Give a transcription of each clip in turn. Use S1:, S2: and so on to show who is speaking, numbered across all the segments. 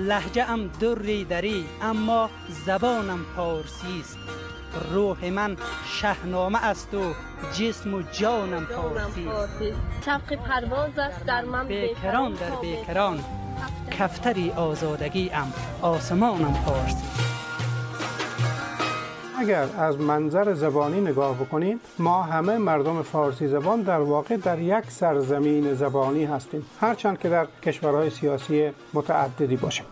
S1: لهجه ام دری دری، اما زبانم پارسی است. روح من شهنامه است و جسم و جانم پارسی است.
S2: شوق پرواز است در من
S1: بیکران در بیکران، کفتری آزادگی ام، آسمانم پارسی.
S3: اگر از منظر زبانی نگاه بکنیم، ما همه مردم فارسی زبان در واقع در یک سرزمین زبانی هستیم، هرچند که در کشورهای سیاسی متعددی باشیم.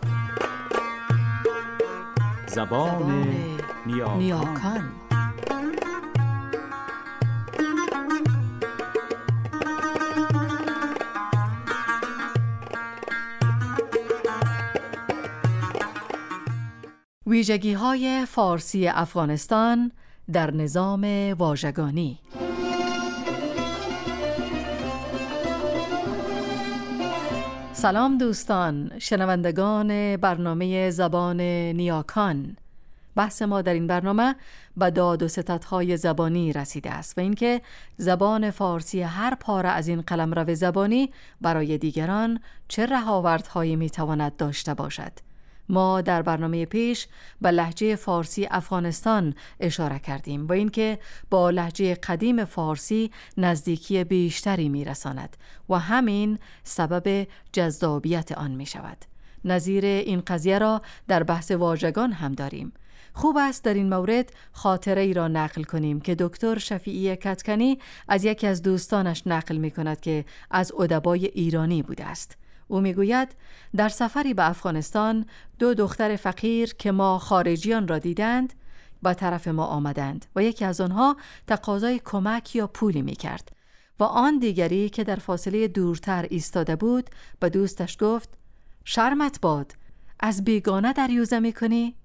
S4: زبان نیاکان.
S5: ویژگی‌های فارسی افغانستان در نظام واژگانی. سلام دوستان، شنوندگان برنامه زبان نیاکان. بحث ما در این برنامه به داد و ستدهای زبانی رسیده است و اینکه زبان فارسی هر پاره از این قلمرو زبانی برای دیگران چه رهاوردهایی میتواند داشته باشد. ما در برنامه پیش به لهجه فارسی افغانستان اشاره کردیم و اینکه با لهجه قدیم فارسی نزدیکی بیشتری میرساند و همین سبب جذابیت آن می شود. نظیر این قضیه را در بحث واژگان هم داریم. خوب است در این مورد خاطره ای را نقل کنیم که دکتر شفیعی کتکنی از یکی از دوستانش نقل می کند که از ادبای ایرانی بوده است. او میگوید در سفری به افغانستان 2 دختر فقیر که ما خارجیان را دیدند به طرف ما آمدند و یکی از آنها تقاضای کمک یا پولی میکرد و آن دیگری که در فاصله دورتر ایستاده بود به دوستش گفت شرمت باد، از بیگانه دریوزه میکنی؟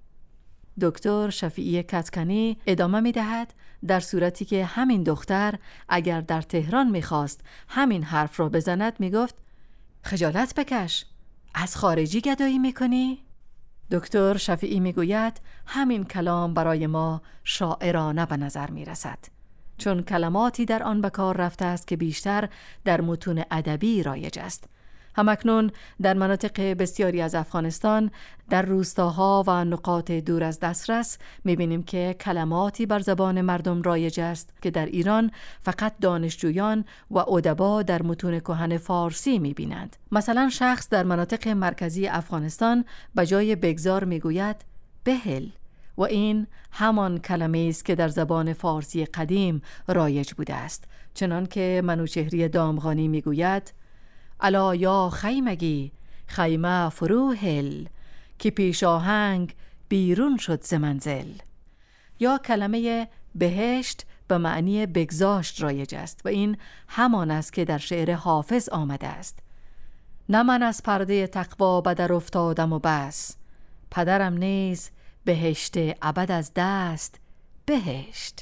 S5: دکتر شفیعی کتکنی ادامه میدهد در صورتی که همین دختر اگر در تهران میخواست همین حرف را بزند میگفت خجالت بکش، از خارجی گدایی میکنی؟ دکتر شفیعی میگوید همین کلام برای ما شاعرانه به نظر میرسد، چون کلماتی در آن به کار رفته است که بیشتر در متون ادبی رایج است. همکنون در مناطق بسیاری از افغانستان در روستاها و نقاط دور از دسترس می‌بینیم که کلماتی بر زبان مردم رایج است که در ایران فقط دانشجویان و ادبا در متون کهن فارسی می‌بینند. مثلا شخص در مناطق مرکزی افغانستان به جای بگذار میگوید بهل و این همان کلمه است که در زبان فارسی قدیم رایج بوده است، چنان که منوچهری دامغانی میگوید الا یا خیمگی خیمه فروهل که پیش آهنگ بیرون شد ز منزل. یا کلمه بهشت به معنی بگذاشت رایج است و این همان است که در شعر حافظ آمده است. نه من از پرده تقوا بدر افتادم و بس، پدرم نیز بهشت ابد از دست بهشت.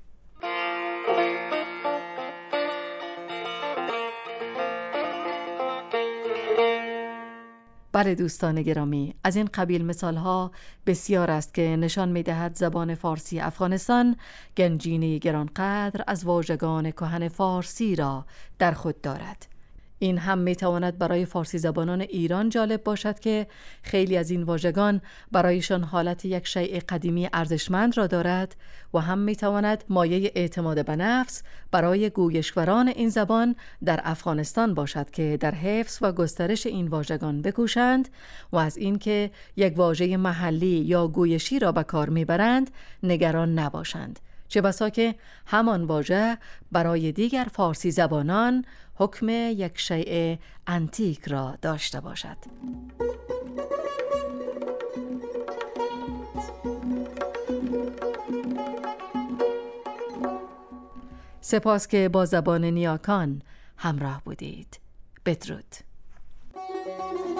S5: بله دوستان گرامی، از این قبیل مثالها بسیار است که نشان می‌دهد زبان فارسی افغانستان گنجینه گرانقدر از واژگان کهن فارسی را در خود دارد. این هم میتواند برای فارسی زبانان ایران جالب باشد که خیلی از این واژگان برایشان حالت یک شیء قدیمی ارزشمند را دارد و هم میتواند مایه اعتماد به نفس برای گویشوران این زبان در افغانستان باشد که در حفظ و گسترش این واژگان بکوشند و از اینکه یک واژه محلی یا گویشی را به کار میبرند نگران نباشند، چه بسا که همان واژه برای دیگر فارسی زبانان حکم یک شیء انتیک را داشته باشد. سپاس که با زبان نیاکان همراه بودید. بدرود.